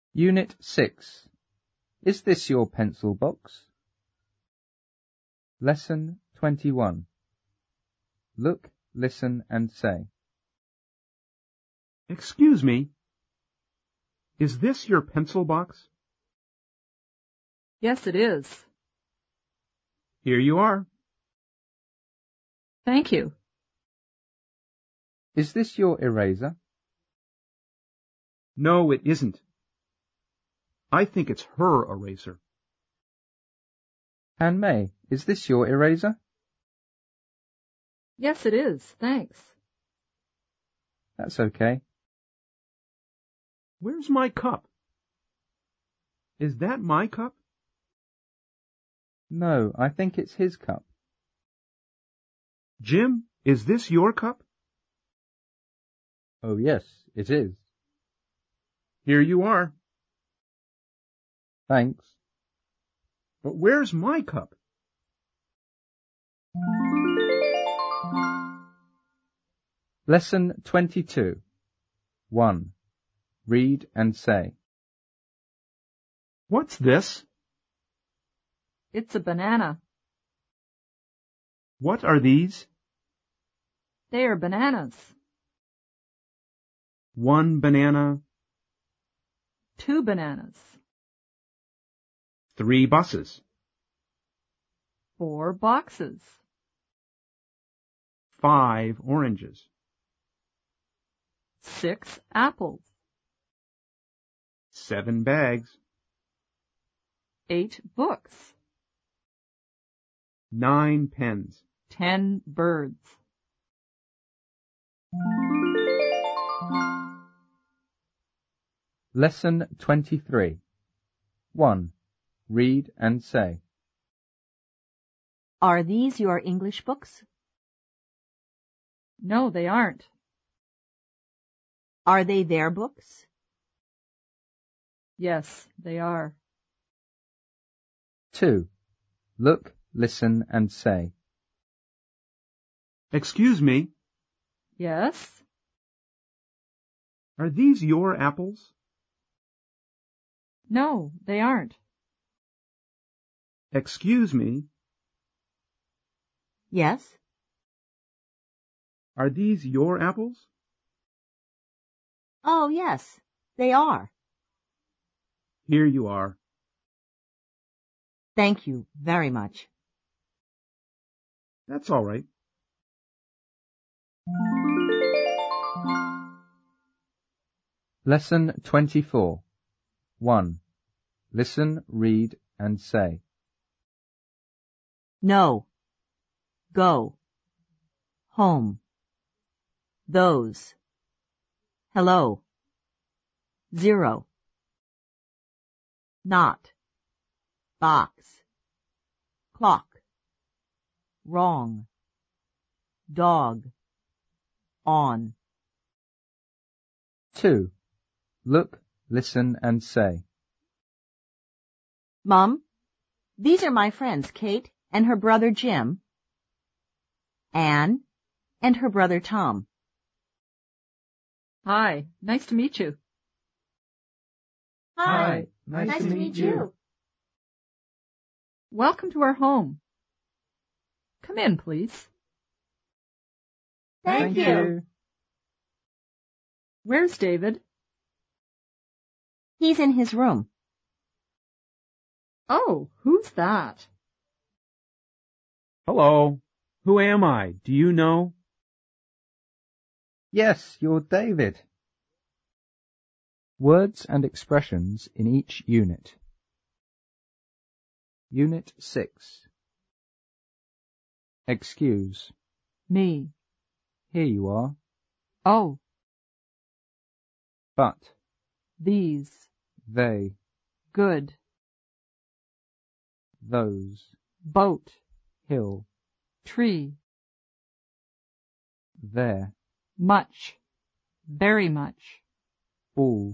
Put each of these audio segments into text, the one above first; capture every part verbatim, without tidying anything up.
Unit six. Is this your pencil box? Lesson twenty-one. Look, listen and say. Excuse me. Is this your pencil box? Yes, it is. Here you are. Thank you. Is this your eraser? No, it isn't. I think it's her eraser. Anne May, is this your eraser? Yes, it is. Thanks. That's okay. Where's my cup? Is that my cup? No, I think it's his cup. Jim, is this your cup? Oh yes, it is. Here you are. Thanks. But where's my cup? Lesson twenty-two. one. Read and say. What's this? It's a banana. What are these? They are bananas. One banana. Two bananas. Three buses. Four boxes. Five oranges. Six apples. Seven bags. Eight books. Nine pens. Ten birds. Lesson twenty-three. one. Read and say. Are these your English books? No, they aren't. Are they their books? Yes, they are. two. Look, listen and say. Excuse me. Yes? Are these your apples? No, they aren't. Excuse me. Yes. Are these your apples? Oh, yes, they are. Here you are. Thank you very much. That's all right. Lesson twenty-four. one. Listen, read and say. No. Go. Home. Those. Hello. Zero. Not. Box. Clock. Wrong. Dog. On. two. Look, listen and say. Mom, these are my friends Kate and her brother Jim, Anne and her brother Tom. Hi, nice to meet you. Hi, nice, nice to, to meet you. you. Welcome to our home. Come in, please. Thank, Thank you. you. Where's David? He's in his room. Oh, who's that? Hello. Who am I? Do you know? Yes, you're David. Words and expressions in each unit. Unit six. Excuse. Me. Here you are. Oh. But. These. They. Good. Those. Boat. Hill. Tree. There. Much. Very much. All.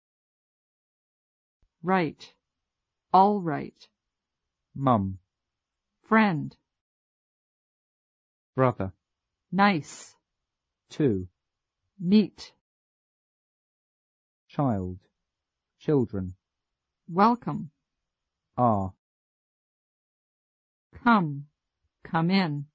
Right. All right. Mum. Friend. Brother. Nice. Two. Meet. Child. children, Welcome. are, Come. Come in.